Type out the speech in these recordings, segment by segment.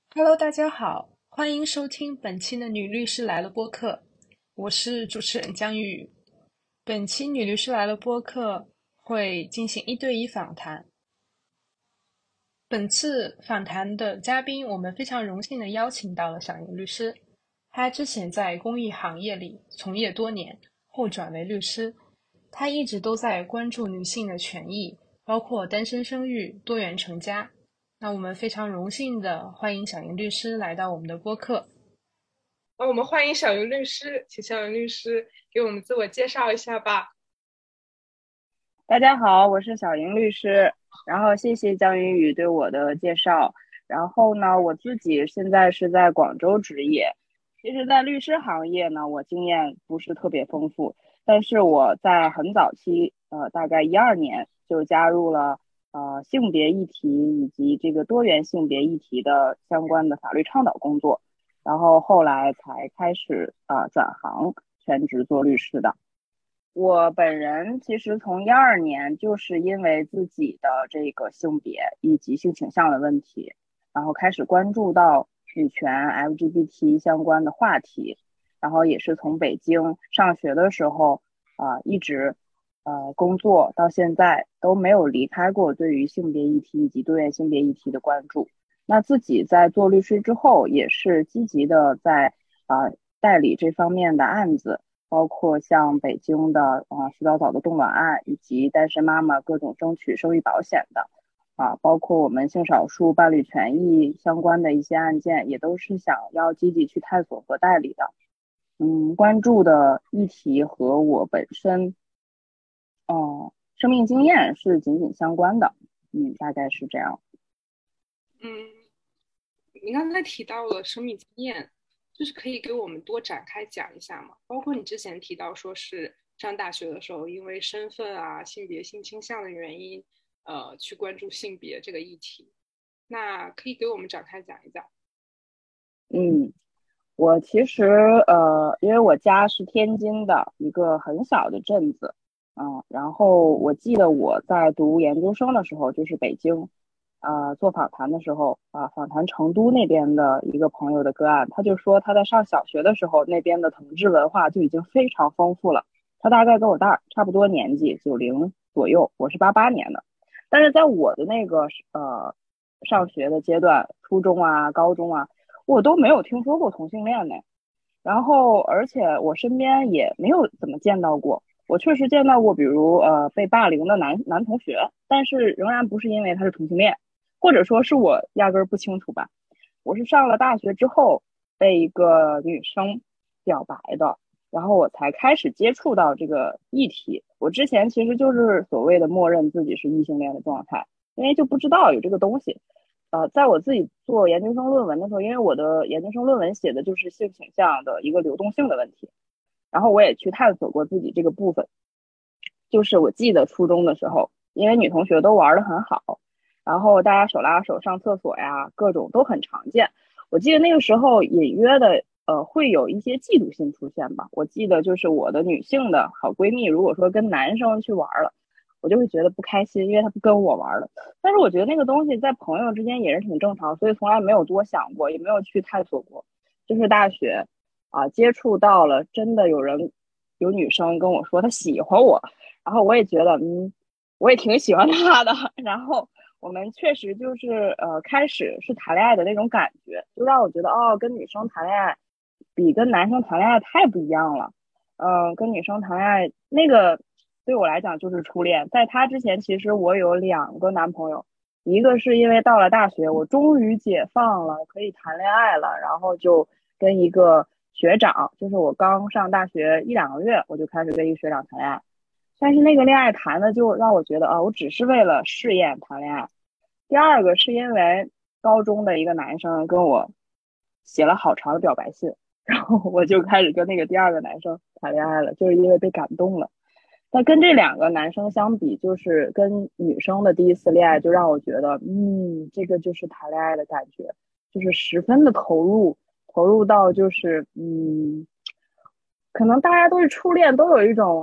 Hello，大家好，欢迎收听本期的《女律师来了》播客，我是主持人江玉。本期《女律师来了》播客会进行1对1访谈。本次访谈的嘉宾，我们非常荣幸的邀请到了小莹律师。她之前在公益行业里从业多年，后转为律师。她一直都在关注女性的权益，包括单身生育、多元成家。那我们非常荣幸的欢迎小莹律师来到我们的播客。 我们欢迎小云律师，请小云律师给我们自我介绍一下吧。 大家好，我是小莹律师，然后谢谢江云宇对我的介绍。然后呢，我自己现在是在广州执业。其实，在律师行业呢，我经验不是特别丰富，但是我在很早期，大概12年就加入了性别议题以及这个多元性别议题的相关的法律倡导工作，然后后来才开始转行全职做律师的。我本人其实从12年就是因为自己的这个性别以及性倾向的问题，然后开始关注到女权、LGBT 相关的话题，然后也是从北京上学的时候一直工作到现在都没有离开过对于性别议题以及多元性别议题的关注。那自己在做律师之后，也是积极的在代理这方面的案子。包括像北京的洗澡澡的冻卵案，以及单身妈妈各种争取生育保险的包括我们性少数伴侣权益相关的一些案件，也都是想要积极去探索和代理的。关注的议题和我本身生命经验是紧紧相关的。大概是这样。 嗯，您刚才提到了生命经验，就是可以给我们多展开讲一下吗？包括你之前提到说是上大学的时候，因为身份啊、性别、性倾向的原因，去关注性别这个议题，那可以给我们展开讲一讲。 嗯，我其实因为我家是天津的一个很小的镇子。然后我记得我在读研究生的时候，就是北京，做访谈的时候，访谈成都那边的一个朋友的个案，他就说他在上小学的时候，那边的同志文化就已经非常丰富了。他大概跟我大差不多年纪，90左右，我是88年的，但是在我的那个上学的阶段，初中啊、高中啊，我都没有听说过同性恋呢。然后，而且我身边也没有怎么见到过。我确实见到过，比如被霸凌的男同学，但是仍然不是因为他是同性恋，或者说是我压根儿不清楚吧。我是上了大学之后被一个女生表白的，然后我才开始接触到这个议题。我之前其实就是所谓的默认自己是异性恋的状态，因为就不知道有这个东西。在我自己做研究生论文的时候，因为我的研究生论文写的就是性倾向的一个流动性的问题，然后我也去探索过自己这个部分。就是我记得初中的时候，因为女同学都玩得很好，然后大家手拉手上厕所呀，各种都很常见。我记得那个时候隐约的会有一些嫉妒心出现吧。我记得就是我的女性的好闺蜜，如果说跟男生去玩了，我就会觉得不开心，因为他不跟我玩了。但是我觉得那个东西在朋友之间也是挺正常，所以从来没有多想过，也没有去探索过。就是大学接触到了，真的有女生跟我说她喜欢我，然后我也觉得我也挺喜欢他的。然后我们确实就是开始是谈恋爱的那种感觉，就让我觉得跟女生谈恋爱比跟男生谈恋爱太不一样了。跟女生谈恋爱那个对我来讲就是初恋。在他之前，其实我有2个男朋友，一个是因为到了大学，我终于解放了，可以谈恋爱了，然后就跟一个学长，就是我刚上大学1、2个月，我就开始跟一个学长谈恋爱。但是那个恋爱谈的就让我觉得我只是为了试验谈恋爱。第二个是因为高中的一个男生跟我写了好长的表白信，然后我就开始跟那个第二个男生谈恋爱了，就是因为被感动了。但跟这2个男生相比，就是跟女生的第一次恋爱，就让我觉得，这个就是谈恋爱的感觉，就是十分的投入，投入到就是，可能大家都是初恋，都有一种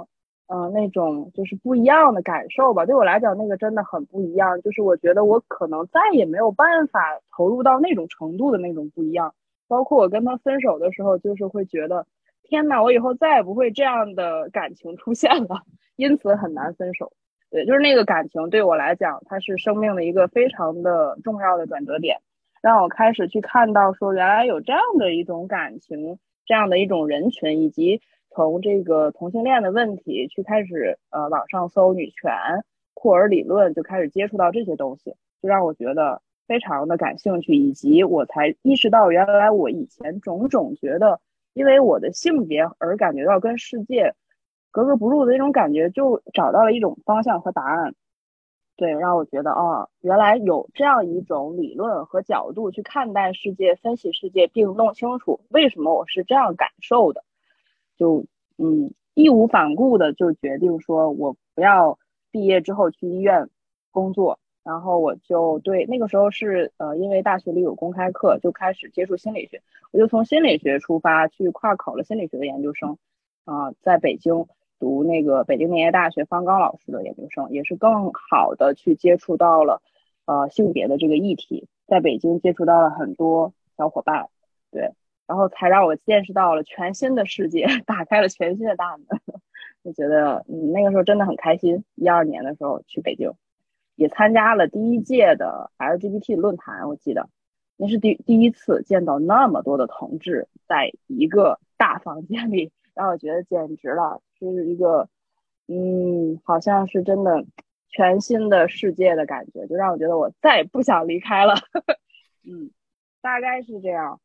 那种就是不一样的感受吧。对我来讲，那个真的很不一样。就是我觉得我可能再也没有办法投入到那种程度的那种不一样。包括我跟他分手的时候，就是会觉得，天哪，我以后再也不会这样的感情出现了，因此很难分手。对，就是那个感情对我来讲，它是生命的一个非常的重要的转折点，让我开始去看到说，原来有这样的一种感情，这样的一种人群，以及从这个同性恋的问题去开始网上搜女权、库尔理论，就开始接触到这些东西，就让我觉得非常的感兴趣，以及我才意识到原来我以前种种觉得因为我的性别而感觉到跟世界格格不入的那种感觉，就找到了一种方向和答案。对，让我觉得原来有这样一种理论和角度去看待世界、分析世界，并弄清楚为什么我是这样感受的，就义无反顾的就决定说，我不要毕业之后去医院工作，然后我就对那个时候是因为大学里有公开课，就开始接触心理学，我就从心理学出发去跨考了心理学的研究生，在北京读那个北京林业大学方刚老师的研究生，也是更好的去接触到了性别的这个议题，在北京接触到了很多小伙伴，对，然后才让我见识到了全新的世界，打开了全新的大门。就觉得那个时候真的很开心。12年的时候去北京，也参加了第一届的 LGBT 论坛，我记得那是第一次见到那么多的同志在一个大房间里，让我觉得简直了，是一个好像是真的全新的世界的感觉，就让我觉得我再也不想离开了。大概是这样。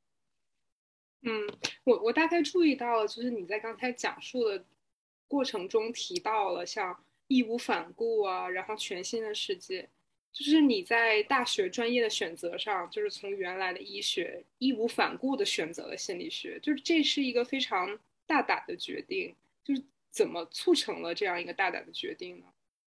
我大概注意到了，就是你在刚才讲述的过程中提到了像义无反顾啊，然后全新的世界，就是你在大学专业的选择上，就是从原来的医学义无反顾的选择了心理学，就是这是一个非常大胆的决定，就是怎么促成了这样一个大胆的决定呢？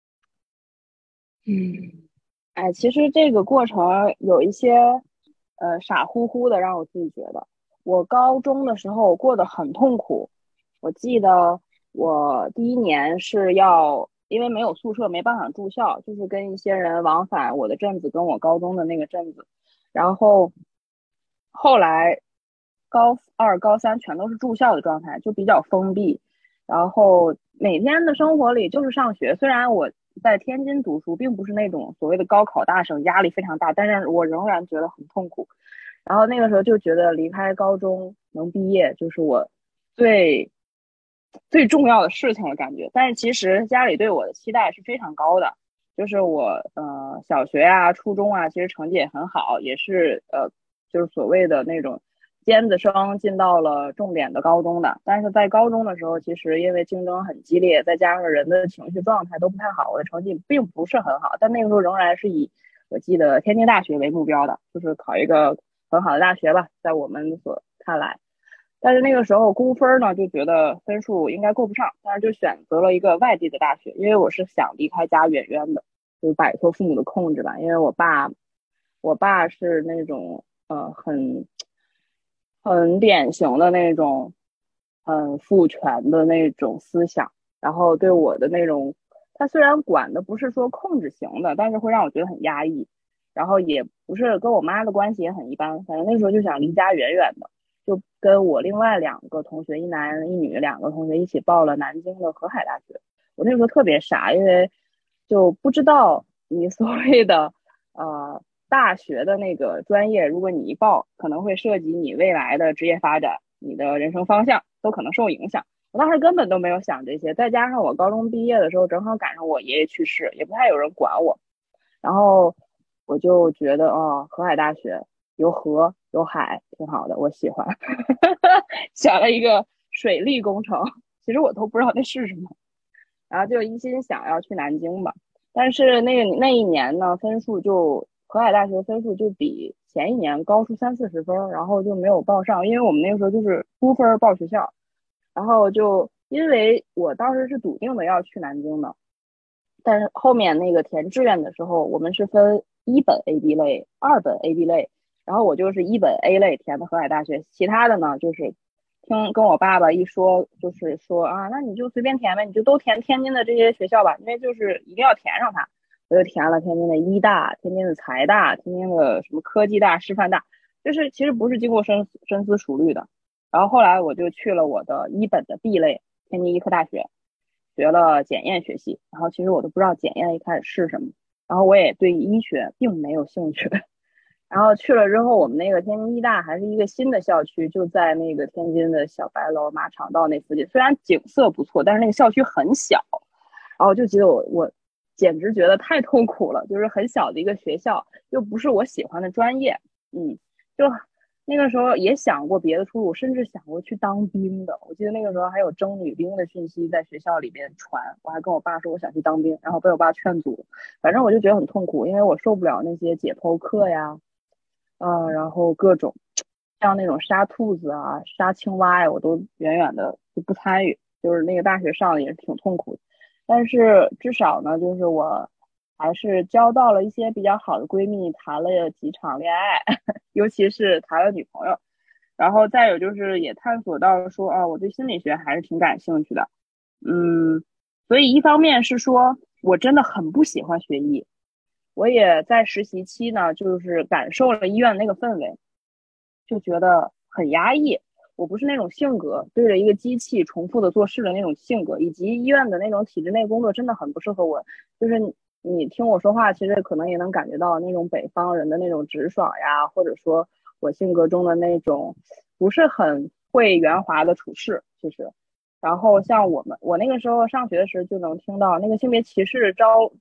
其实这个过程有一些傻乎乎的，让我自己觉得，我高中的时候过得很痛苦。我记得我第一年是因为没有宿舍，没办法住校，就是跟一些人往返我的镇子跟我高中的那个镇子，然后后来高二、高三全都是住校的状态，就比较封闭。然后每天的生活里就是上学，虽然我在天津读书，并不是那种所谓的高考大省，压力非常大，但是我仍然觉得很痛苦。然后那个时候就觉得离开高中能毕业，就是我最最重要的事情了，感觉。但是其实家里对我的期待是非常高的，就是我小学啊、初中啊，其实成绩也很好，也是就是所谓的那种尖子生进到了重点的高中的。但是在高中的时候，其实因为竞争很激烈，再加上人的情绪状态都不太好，我的成绩并不是很好。但那个时候仍然是以我记得天津大学为目标的，就是考一个很好的大学吧，在我们所看来。但是那个时候估分呢，就觉得分数应该够不上，但是就选择了一个外地的大学，因为我是想离开家远远的，就是摆脱父母的控制吧。因为我爸是那种很典型的那种很父权的那种思想，然后对我的那种，他虽然管的不是说控制型的，但是会让我觉得很压抑，然后也不是跟我妈的关系也很一般，反正那时候就想离家远远的。就跟我另外2个同学，一男一女2个同学一起报了南京的河海大学。我那时候特别傻，因为就不知道你所谓的大学的那个专业，如果你一报，可能会涉及你未来的职业发展，你的人生方向都可能受影响。我当时根本都没有想这些，再加上我高中毕业的时候正好赶上我爷爷去世，也不太有人管我，然后我就觉得河海大学有河有海，挺好的，我喜欢。选了一个水利工程，其实我都不知道那是什么，然后就一心想要去南京吧。但是那一年呢，河海大学分数就比前一年高出30-40分，然后就没有报上，因为我们那个时候就是估分报学校，然后就因为我当时是笃定的要去南京的，但是后面那个填志愿的时候，我们是分一本 AB 类、2本 AB 类，然后我就是一本 A 类填的河海大学，其他的呢就是跟我爸爸一说，就是说啊，那你就随便填呗，你就都填天津的这些学校吧，因为就是一定要填上它。我就填了天津的医大、天津的财大、天津的什么科技大、师范大，就是其实不是经过深思熟虑的。然后后来我就去了我的一本的 B 类，天津医科大学，学了检验学系。然后其实我都不知道检验一开始是什么，然后我也对医学并没有兴趣。然后去了之后，我们那个天津医大还是一个新的校区，就在那个天津的小白楼马场道那附近。虽然景色不错，但是那个校区很小。然后我就记得我简直觉得太痛苦了，就是很小的一个学校，又不是我喜欢的专业。就那个时候也想过别的出路，甚至想过去当兵的。我记得那个时候还有征女兵的讯息在学校里边传，我还跟我爸说我想去当兵，然后被我爸劝阻。反正我就觉得很痛苦，因为我受不了那些解剖课呀，然后各种像那种杀兔子啊、杀青蛙呀，我都远远的就不参与。就是那个大学上的也是挺痛苦的，但是至少呢，就是我还是交到了一些比较好的闺蜜，谈了几场恋爱，尤其是谈了女朋友。然后再有就是也探索到说，我对心理学还是挺感兴趣的。嗯，所以一方面是说我真的很不喜欢学医，我也在实习期呢，就是感受了医院那个氛围，就觉得很压抑。我不是那种性格，对着一个机器重复的做事的那种性格，以及医院的那种体制内工作真的很不适合我。就是你听我说话，其实可能也能感觉到那种北方人的那种直爽呀，或者说我性格中的那种不是很会圆滑的处事，其实。然后像我那个时候上学的时候，就能听到那个性别歧视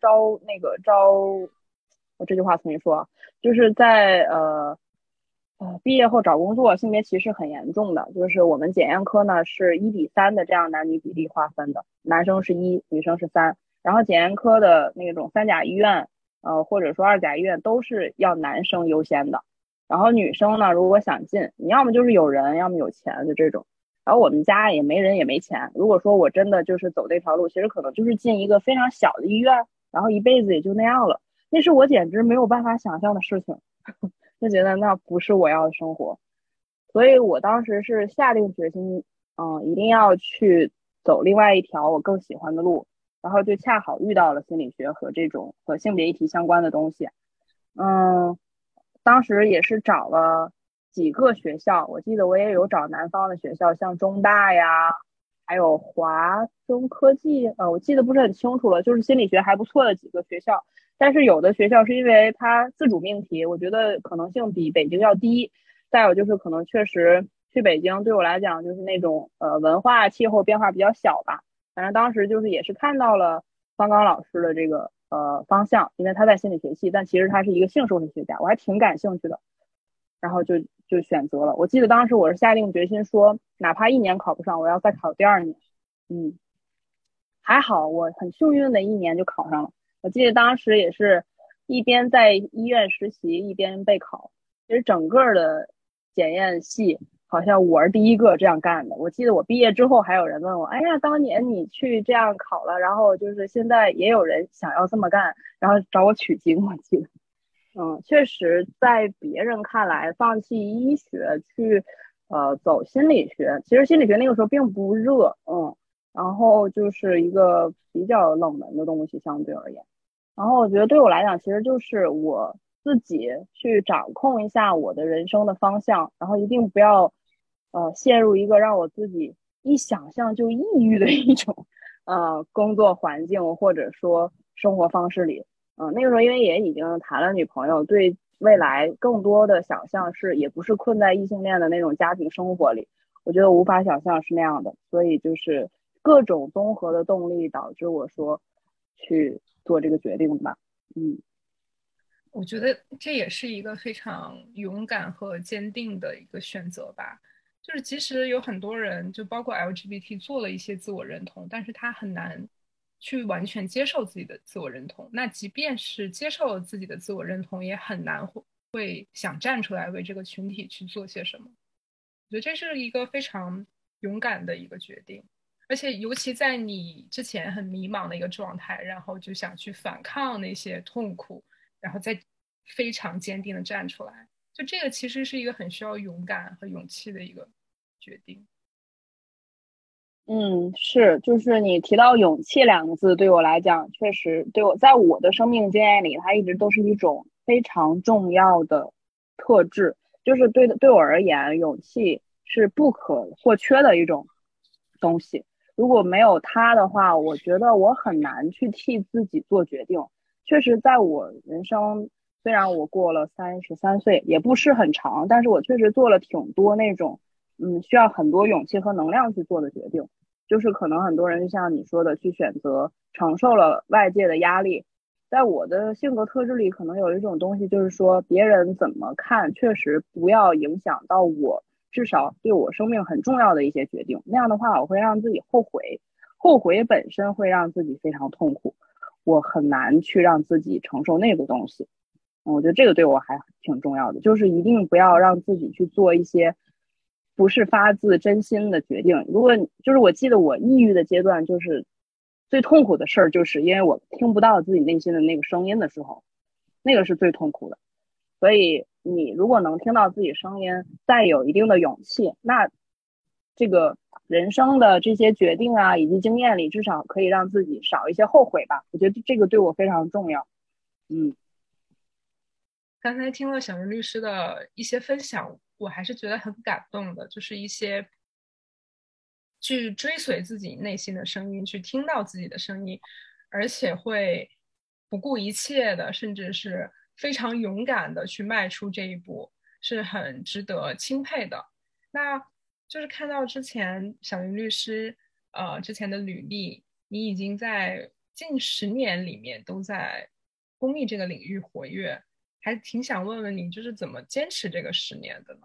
我这句话重新说啊，就是在毕业后找工作，性别歧视很严重的。就是我们检验科呢是1:3的这样男女比例划分的，男生是1，女生是3。然后检验科的那种三甲医院，或者说二甲医院都是要男生优先的。然后女生呢，如果想进，你要么就是有人，要么有钱，就这种。然后我们家也没人也没钱。如果说我真的就是走这条路，其实可能就是进一个非常小的医院，然后一辈子也就那样了。那是我简直没有办法想象的事情。就觉得那不是我要的生活，所以我当时是下定决心，一定要去走另外一条我更喜欢的路，然后就恰好遇到了心理学和这种和性别议题相关的东西。嗯，当时也是找了几个学校，我记得我也有找南方的学校，像中大呀，还有华中科技，我记得不是很清楚了，就是心理学还不错的几个学校。但是有的学校是因为它自主命题，我觉得可能性比北京要低。再有就是可能确实去北京对我来讲就是那种文化气候变化比较小吧。反正当时就是也是看到了方刚老师的这个方向，因为他在心理学系，但其实他是一个性社会学家，我还挺感兴趣的。然后就选择了。我记得当时我是下定决心说，哪怕1年考不上，我要再考第2年。嗯，还好我很幸运的1年就考上了。我记得当时也是一边在医院实习一边备考，其实整个的检验系好像我是第一个这样干的。我记得我毕业之后还有人问我，哎呀，当年你去这样考了，然后就是现在也有人想要这么干，然后找我取经。我记得，确实在别人看来，放弃医学去走心理学，其实心理学那个时候并不热，然后就是一个比较冷门的东西相对而言。然后我觉得对我来讲，其实就是我自己去掌控一下我的人生的方向，然后一定不要陷入一个让我自己一想象就抑郁的一种工作环境或者说生活方式里。那个时候因为也已经谈了女朋友，对未来更多的想象是也不是困在异性恋的那种家庭生活里，我觉得无法想象是那样的。所以就是各种综合的动力导致我说去做这个决定吧。 我觉得这也是一个非常勇敢和坚定的一个选择吧。就是即使有很多人，就包括 LGBT 做了一些自我认同，但是他很难去完全接受自己的自我认同。那即便是接受了自己的自我认同，也很难会想站出来为这个群体去做些什么。我觉得这是一个非常勇敢的一个决定，而且尤其在你之前很迷茫的一个状态，然后就想去反抗那些痛苦，然后再非常坚定的站出来，就这个其实是一个很需要勇敢和勇气的一个决定。 是，就是你提到勇气两个字，对我来讲，确实在我的生命经验里，它一直都是一种非常重要的特质。就是对我而言，勇气是不可或缺的一种东西。如果没有它的话，我觉得我很难去替自己做决定。确实，在我人生，虽然我过了33岁，也不是很长，但是我确实做了挺多那种需要很多勇气和能量去做的决定。就是可能很多人就像你说的，去选择承受了外界的压力。在我的性格特质里，可能有一种东西，就是说别人怎么看，确实不要影响到我，至少对我生命很重要的一些决定。那样的话，我会让自己后悔，后悔本身会让自己非常痛苦，我很难去让自己承受那个东西。我觉得这个对我还挺重要的，就是一定不要让自己去做一些不是发自真心的决定。如果就是我记得我抑郁的阶段，就是最痛苦的事儿，就是因为我听不到自己内心的那个声音的时候，那个是最痛苦的。所以你如果能听到自己声音，再有一定的勇气，那这个人生的这些决定啊，以及经验里，至少可以让自己少一些后悔吧。我觉得这个对我非常重要。 刚才听了小云律师的一些分享，我还是觉得很感动的，就是一些去追随自己内心的声音，去听到自己的声音，而且会不顾一切的，甚至是非常勇敢的去迈出这一步，是很值得钦佩的。那就是看到之前小云律师之前的履历，你已经在近10年里面都在公益这个领域活跃，还挺想问问你，就是怎么坚持这个10年的呢？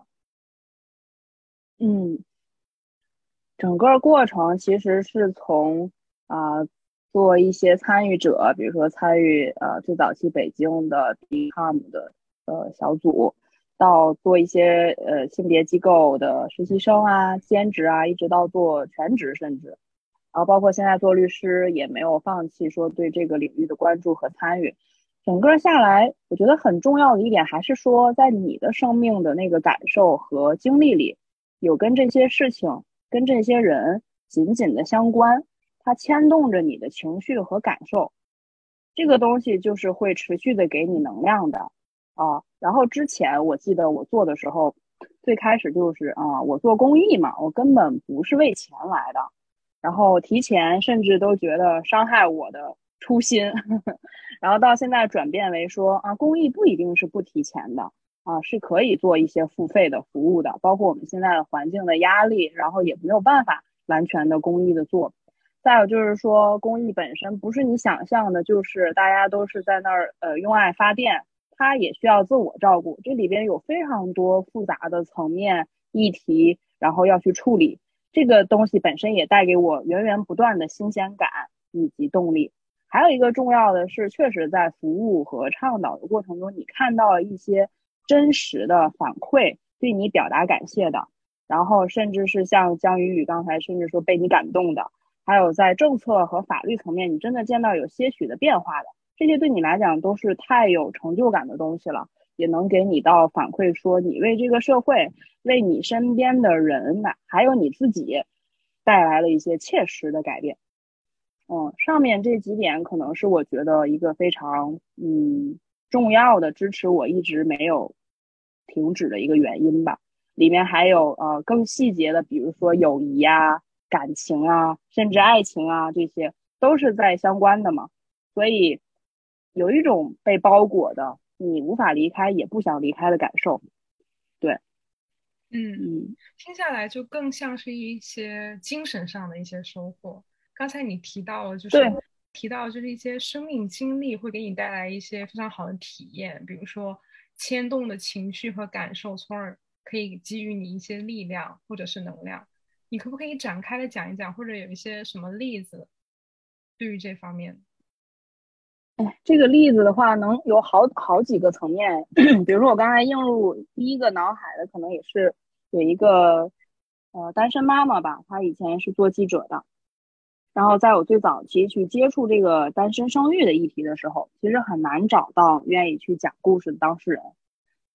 嗯，整个过程其实是从做一些参与者，比如说参与最早期北京的 DCOM 的小组，到做一些性别机构的实习生啊、兼职啊，一直到做全职，甚至然后包括现在做律师，也没有放弃说对这个领域的关注和参与。整个下来，我觉得很重要的一点还是说，在你的生命的那个感受和经历里，有跟这些事情、跟这些人紧紧的相关，它牵动着你的情绪和感受。这个东西就是会持续的给你能量的然后之前我记得我做的时候，最开始就是我做公益嘛，我根本不是为钱来的，然后提前甚至都觉得伤害我的初心，然后到现在转变为说公益不一定是不提钱的是可以做一些付费的服务的，包括我们现在的环境的压力，然后也没有办法完全的公益的做。再有就是说，公益本身不是你想象的，就是大家都是在那儿用爱发电，它也需要自我照顾，这里边有非常多复杂的层面议题，然后要去处理。这个东西本身也带给我源源不断的新鲜感以及动力。还有一个重要的是，确实在服务和倡导的过程中，你看到了一些真实的反馈，对你表达感谢的，然后甚至是像江宇宇刚才甚至说被你感动的，还有在政策和法律层面，你真的见到有些许的变化的，这些对你来讲都是太有成就感的东西了，也能给你到反馈说你为这个社会、为你身边的人，还有你自己带来了一些切实的改变。上面这几点可能是我觉得一个非常重要的支持我一直没有停止的一个原因吧。里面还有更细节的，比如说友谊啊、感情啊，甚至爱情啊，这些都是在相关的嘛。所以有一种被包裹的，你无法离开也不想离开的感受。对， 听下来就更像是一些精神上的一些收获。刚才你提到了， 对， 就是一些生命经历会给你带来一些非常好的体验，比如说牵动的情绪和感受，从而可以给予你一些力量或者是能量。你可不可以展开的讲一讲，或者有一些什么例子对于这方面？ 这个例子的话，能有好几个层面。比如说，我刚才映入第一个脑海的，可能也是有一个单身妈妈吧，她以前是做记者的，然后在我最早期去接触这个单身生育的议题的时候，其实很难找到愿意去讲故事的当事人。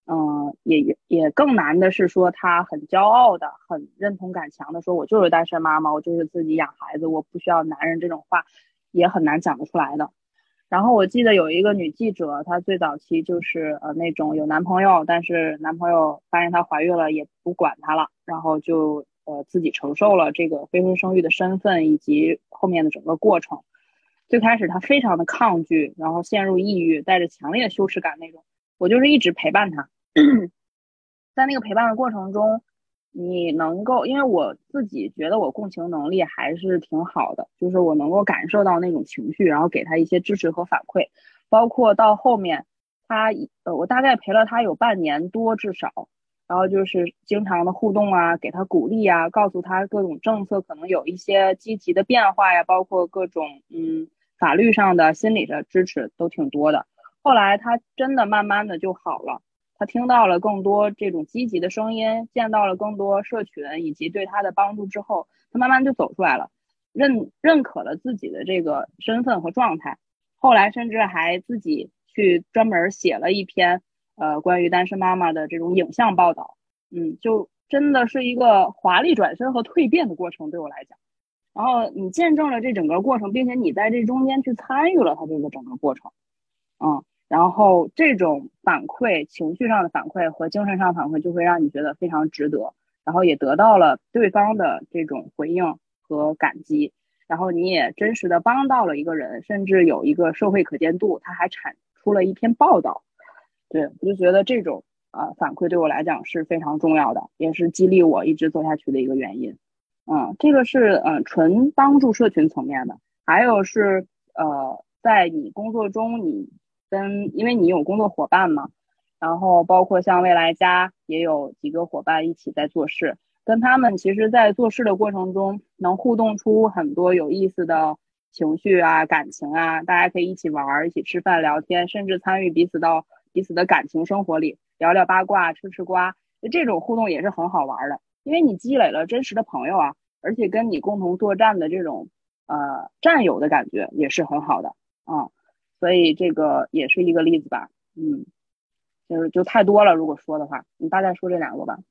也更难的是说他很骄傲的、很认同感强的说，我就是单身妈妈，我就是自己养孩子，我不需要男人，这种话也很难讲得出来的。然后我记得有一个女记者，她最早期就是那种有男朋友，但是男朋友发现她怀孕了也不管她了，然后就自己承受了这个非婚生育的身份以及后面的整个过程。最开始她非常的抗拒，然后陷入抑郁，带着强烈的羞耻感那种。我就是一直陪伴她，在那个陪伴的过程中，你能够，因为我自己觉得我共情能力还是挺好的，就是我能够感受到那种情绪，然后给他一些支持和反馈，包括到后面他我大概陪了他有半年多至少，然后就是经常的互动啊，给他鼓励啊，告诉他各种政策可能有一些积极的变化呀，包括各种法律上的心理的支持都挺多的。后来他真的慢慢的就好了。他听到了更多这种积极的声音，见到了更多社群以及对他的帮助之后，他慢慢就走出来了，认可了自己的这个身份和状态。后来甚至还自己去专门写了一篇关于单身妈妈的这种影像报道。就真的是一个华丽转身和蜕变的过程，对我来讲。然后你见证了这整个过程，并且你在这中间去参与了他这个整个过程。然后这种反馈，情绪上的反馈和精神上的反馈就会让你觉得非常值得，然后也得到了对方的这种回应和感激，然后你也真实的帮到了一个人，甚至有一个社会可见度，他还产出了一篇报道。对，我就觉得这种反馈对我来讲是非常重要的，也是激励我一直做下去的一个原因。这个是纯帮助社群层面的，还有是在你工作中因为你有工作伙伴嘛，然后包括像未来家也有几个伙伴一起在做事，跟他们其实在做事的过程中能互动出很多有意思的情绪啊、感情啊，大家可以一起玩、一起吃饭、聊天，甚至参与彼此的感情生活里，聊聊八卦、吃吃瓜，这种互动也是很好玩的，因为你积累了真实的朋友啊，而且跟你共同作战的这种战友的感觉也是很好的啊。所以这个也是一个例子吧。就太多了，如果说的话，你大概说这两个吧。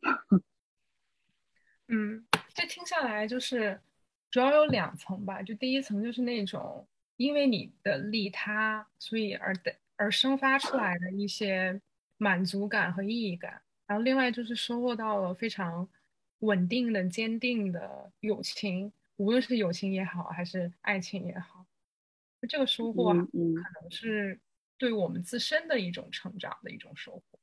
这听下来就是主要有两层吧。就第一层就是那种因为你的利他，所以而生发出来的一些满足感和意义感。然后另外就是收获到了非常稳定的、坚定的友情，无论是友情也好，还是爱情也好，这个收获嗯嗯。 可能是对我们自身的一种成长的一种收获。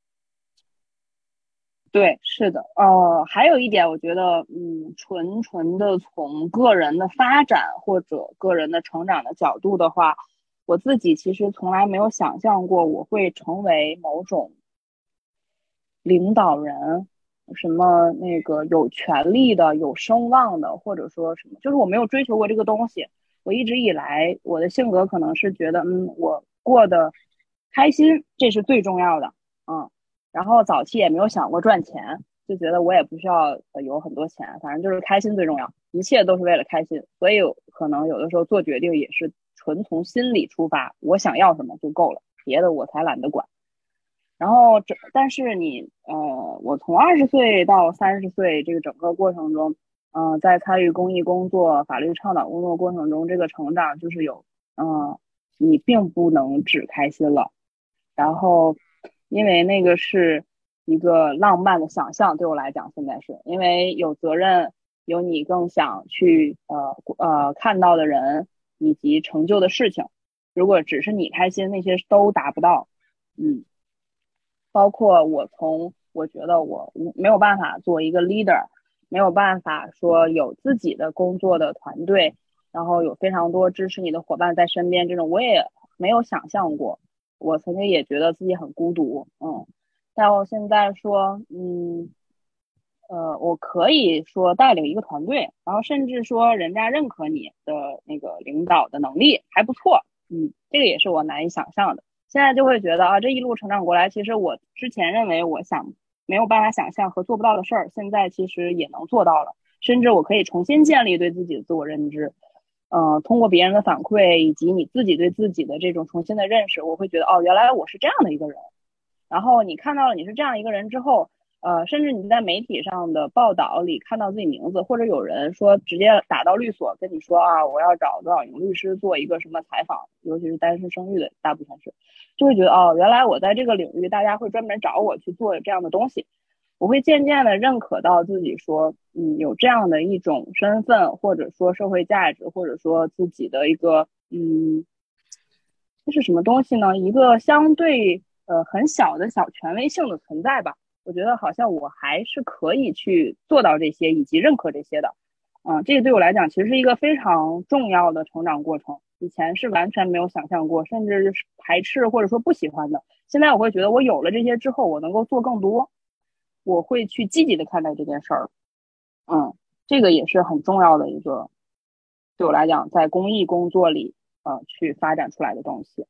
对，是的，还有一点，我觉得，纯纯的从个人的发展或者个人的成长的角度的话，我自己其实从来没有想象过我会成为某种领导人，什么那个有权利的、有声望的，或者说什么，就是我没有追求过这个东西。我一直以来，我的性格可能是觉得，我过得开心，这是最重要的，然后早期也没有想过赚钱，就觉得我也不需要有很多钱，反正就是开心最重要，一切都是为了开心。所以可能有的时候做决定也是纯从心里出发，我想要什么就够了，别的我才懒得管。然后但是我从20岁到30岁这个整个过程中，在参与公益工作、法律倡导工作过程中，这个成长就是你并不能只开心了。然后，因为那个是一个浪漫的想象，对我来讲，现在是因为有责任，有你更想去看到的人以及成就的事情。如果只是你开心，那些都达不到。嗯。包括我觉得我没有办法做一个 leader，没有办法说有自己的工作的团队，然后有非常多支持你的伙伴在身边，这种我也没有想象过。我曾经也觉得自己很孤独，但我现在说，我可以说带领一个团队，然后甚至说人家认可你的那个领导的能力还不错，这个也是我难以想象的。现在就会觉得这一路成长过来，其实我之前认为没有办法想象和做不到的事儿，现在其实也能做到了，甚至我可以重新建立对自己的自我认知。通过别人的反馈以及你自己对自己的这种重新的认识，我会觉得原来我是这样的一个人。 然后你看到了你是这样一个人之后，甚至你在媒体上的报道里看到自己名字，或者有人说直接打到律所跟你说啊，我要找多少名律师做一个什么采访，尤其是单身生育的，大部分是，就会觉得哦，原来我在这个领域，大家会专门找我去做这样的东西。我会渐渐的认可到自己说，有这样的一种身份，或者说社会价值，或者说自己的一个，这是什么东西呢？一个相对很小的小权威性的存在吧。我觉得好像我还是可以去做到这些，以及认可这些的。这个对我来讲其实是一个非常重要的成长过程。以前是完全没有想象过，甚至是排斥或者说不喜欢的。现在我会觉得，我有了这些之后，我能够做更多，我会去积极的看待这件事儿。这个也是很重要的一个，对我来讲，在公益工作里，去发展出来的东西。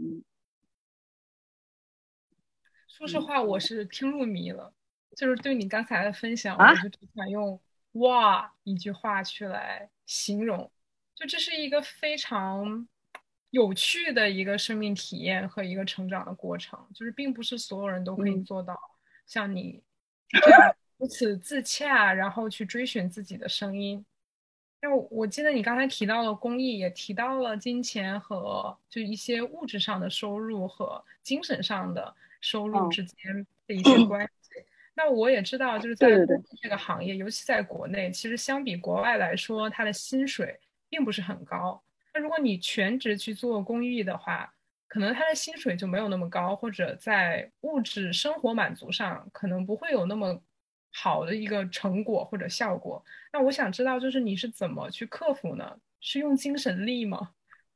说实话，我是听入迷了。就是对你刚才的分享， 啊， 我就只想用“哇”一句话去来形容。就这是一个非常有趣的一个生命体验和一个成长的过程。就是并不是所有人都可以做到像你这样如此自洽，然后去追寻自己的声音。因为我记得你刚才提到了公益，也提到了金钱和就一些物质上的收入和精神上的收入嗯， 之间的一些关系。那我也知道，就是在对对对， 公益这个行业，尤其在国内，其实相比国外来说，它的薪水并不是很高。那如果你全职去做公益的话，可能他的薪水就没有那么高，或者在物质生活满足上可能不会有那么好的一个成果或者效果。那我想知道，就是你是怎么去克服呢？是用精神力吗？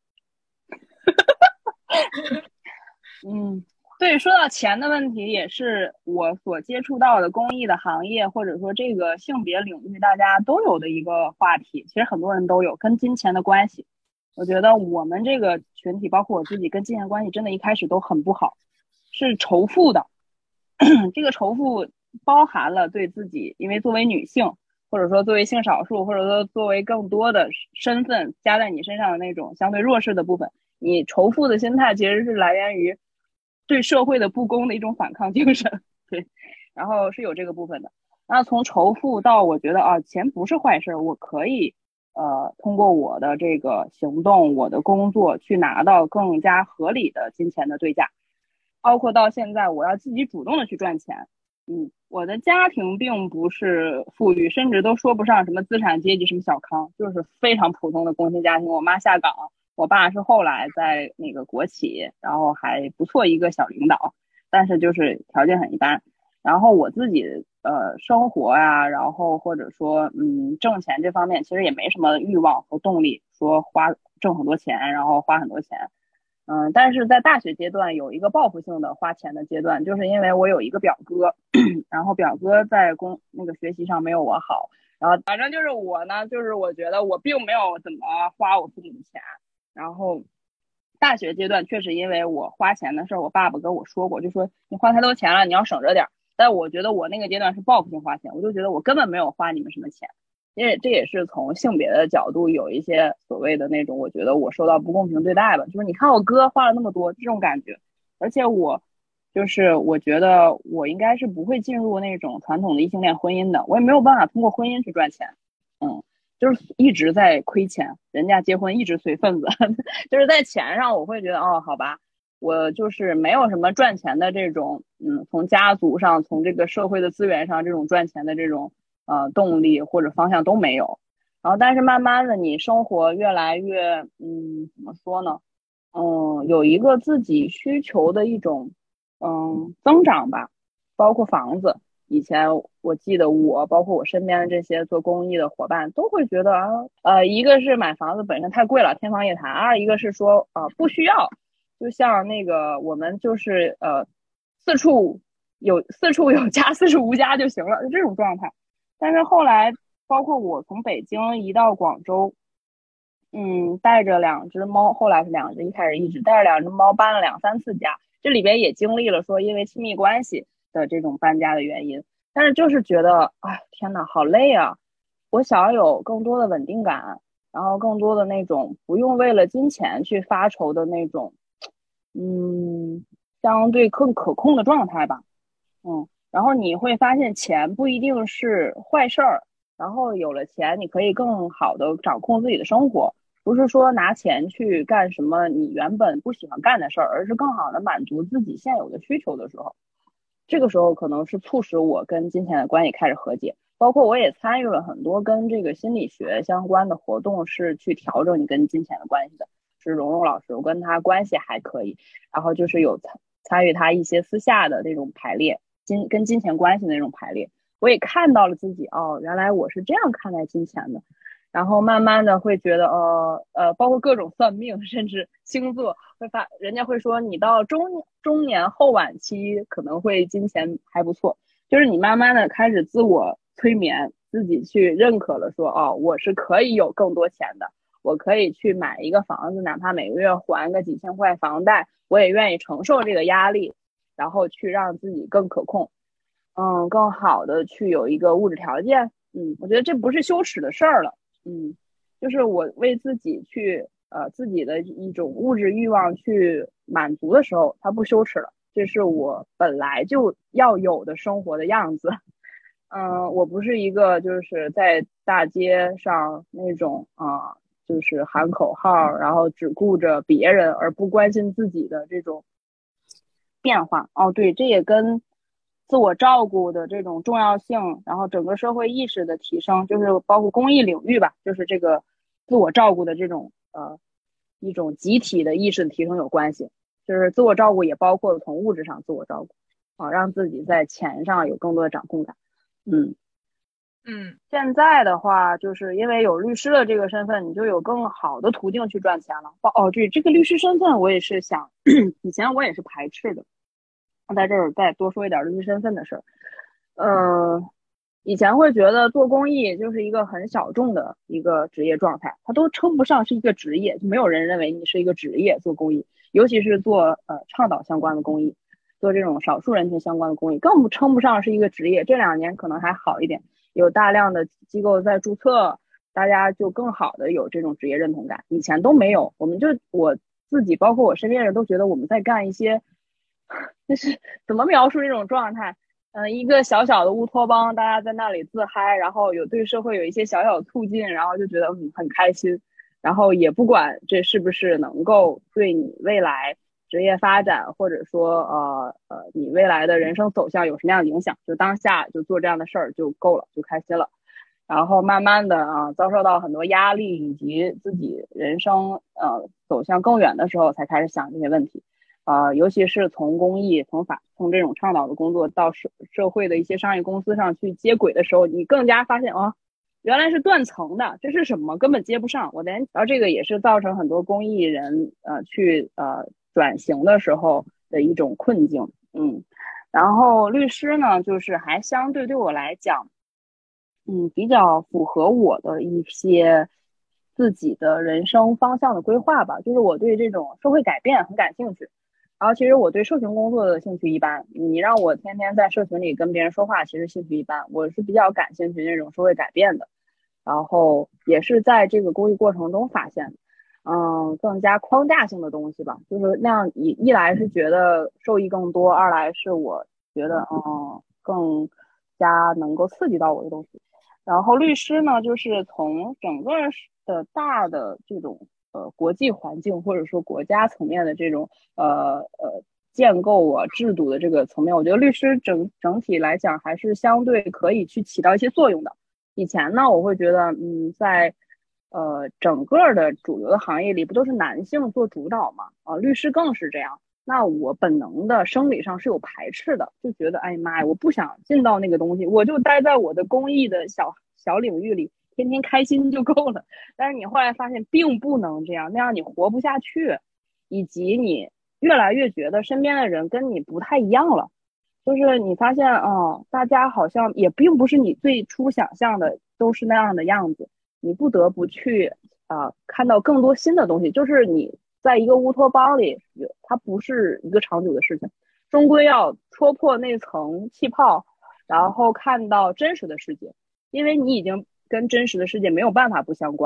嗯，对，说到钱的问题，也是我所接触到的公益的行业，或者说这个性别领域，大家都有的一个话题。其实很多人都有跟金钱的关系。我觉得我们这个群体，包括我自己，跟金钱关系真的一开始都很不好，是仇富的。这个仇富包含了对自己，因为作为女性，或者说作为性少数，或者说作为更多的身份加在你身上的那种相对弱势的部分，你仇富的心态其实是来源于对社会的不公的一种反抗精神。对，然后是有这个部分的。那从仇富到我觉得啊，钱不是坏事，我可以通过我的这个行动，我的工作去拿到更加合理的金钱的对价。包括到现在，我要自己主动的去赚钱。我的家庭并不是富裕，甚至都说不上什么资产阶级，什么小康，就是非常普通的工薪家庭。我妈下岗，我爸是后来在那个国企，然后还不错一个小领导，但是就是条件很一般。然后我自己生活呀，然后或者说挣钱这方面，其实也没什么欲望和动力，说挣很多钱，然后花很多钱。但是在大学阶段有一个报复性的花钱的阶段，就是因为我有一个表哥，然后表哥在那个学习上没有我好，然后反正就是我呢，就是我觉得我并没有怎么花我父母的钱，然后大学阶段确实因为我花钱的事儿，我爸爸跟我说过，就说你花太多钱了，你要省着点儿。但我觉得我那个阶段是报复性花钱，我就觉得我根本没有花你们什么钱。因为这也是从性别的角度有一些所谓的那种，我觉得我受到不公平对待吧，就是你看我哥花了那么多这种感觉，而且我觉得我应该是不会进入那种传统的异性恋婚姻的，我也没有办法通过婚姻去赚钱。嗯，就是一直在亏钱，人家结婚一直随份子，就是在钱上我会觉得哦，好吧，我就是没有什么赚钱的这种，从家族上，从这个社会的资源上，这种赚钱的这种动力或者方向都没有。然后，但是慢慢的，你生活越来越，怎么说呢？有一个自己需求的一种，增长吧，包括房子。以前我记得包括我身边的这些做公益的伙伴都会觉得啊，一个是买房子本身太贵了，天方夜谭；二一个是说不需要，就像那个我们就是四处有家，四处无家就行了，就这种状态。但是后来，包括我从北京移到广州，带着两只猫，后来是两只，一开始一直带着两只猫搬了两三次家，这里边也经历了说因为亲密关系的这种搬家的原因，但是就是觉得，哎，天呐，好累啊！我想要有更多的稳定感，然后更多的那种不用为了金钱去发愁的那种， 相对更可控的状态吧。然后你会发现钱不一定是坏事儿，然后有了钱，你可以更好的掌控自己的生活，不是说拿钱去干什么你原本不喜欢干的事儿，而是更好的满足自己现有的需求的时候，这个时候可能是促使我跟金钱的关系开始和解。包括我也参与了很多跟这个心理学相关的活动，是去调整你跟金钱的关系的。是蓉蓉老师，我跟他关系还可以，然后就是有参与他一些私下的那种排列，跟金钱关系的那种排列，我也看到了自己，原来我是这样看待金钱的。然后慢慢的会觉得，包括各种算命，甚至星座，人家会说你到中年后晚期可能会金钱还不错，就是你慢慢的开始自我催眠，自己去认可了说，我是可以有更多钱的，我可以去买一个房子，哪怕每个月还个几千块房贷，我也愿意承受这个压力，然后去让自己更可控，更好的去有一个物质条件，我觉得这不是羞耻的事儿了。就是我为自己去自己的一种物质欲望去满足的时候，它不羞耻了，这是我本来就要有的生活的样子。我不是一个就是在大街上那种就是喊口号，然后只顾着别人而不关心自己的这种变化。对，这也跟自我照顾的这种重要性，然后整个社会意识的提升，就是包括公益领域吧，就是这个自我照顾的这种一种集体的意识的提升有关系。就是自我照顾也包括从物质上自我照顾让自己在钱上有更多的掌控感。现在的话，就是因为有律师的这个身份，你就有更好的途径去赚钱了。对，这个律师身份我也是想，以前我也是排斥的。在这儿再多说一点律师身份的事儿。以前会觉得做公益就是一个很小众的一个职业状态，它都称不上是一个职业，就没有人认为你是一个职业做公益，尤其是做倡导相关的公益，做这种少数人群相关的公益，更称不上是一个职业。这2年可能还好一点，有大量的机构在注册，大家就更好的有这种职业认同感。以前都没有，我自己包括我身边人都觉得我们在干一些，就是怎么描述这种状态？一个小小的乌托邦，大家在那里自嗨，然后对社会有一些小小促进，然后就觉得很开心，然后也不管这是不是能够对你未来职业发展，或者说你未来的人生走向有什么样的影响，就当下就做这样的事儿就够了，就开心了。然后慢慢的遭受到很多压力，以及自己人生走向更远的时候，才开始想这些问题。尤其是从公益、从这种倡导的工作到社会的一些商业公司上去接轨的时候，你更加发现原来是断层的，这是什么？根本接不上。然后这个也是造成很多公益人去转型的时候的一种困境。然后律师呢，就是还相对我来讲，比较符合我的一些自己的人生方向的规划吧。就是我对这种社会改变很感兴趣。然后其实我对社群工作的兴趣一般，你让我天天在社群里跟别人说话，其实兴趣一般。我是比较感兴趣那种社会改变的，然后也是在这个公益过程中发现，更加框架性的东西吧。就是那样一来是觉得受益更多，二来是我觉得更加能够刺激到我的东西。然后律师呢，就是从整个的大的这种国际环境或者说国家层面的这种建构制度的这个层面，我觉得律师整体来讲还是相对可以去起到一些作用的。以前呢，我会觉得在整个的主流的行业里，不都是男性做主导吗？律师更是这样。那我本能的生理上是有排斥的，就觉得哎妈呀，我不想进到那个东西，我就待在我的公益的小领域里，天天开心就够了。但是你后来发现并不能这样，那样你活不下去，以及你越来越觉得身边的人跟你不太一样了，就是你发现大家好像也并不是你最初想象的都是那样的样子，你不得不去看到更多新的东西。就是你在一个乌托邦里，它不是一个长久的事情，终归要戳破那层气泡，然后看到真实的世界，因为你已经跟真实的世界没有办法不相关了。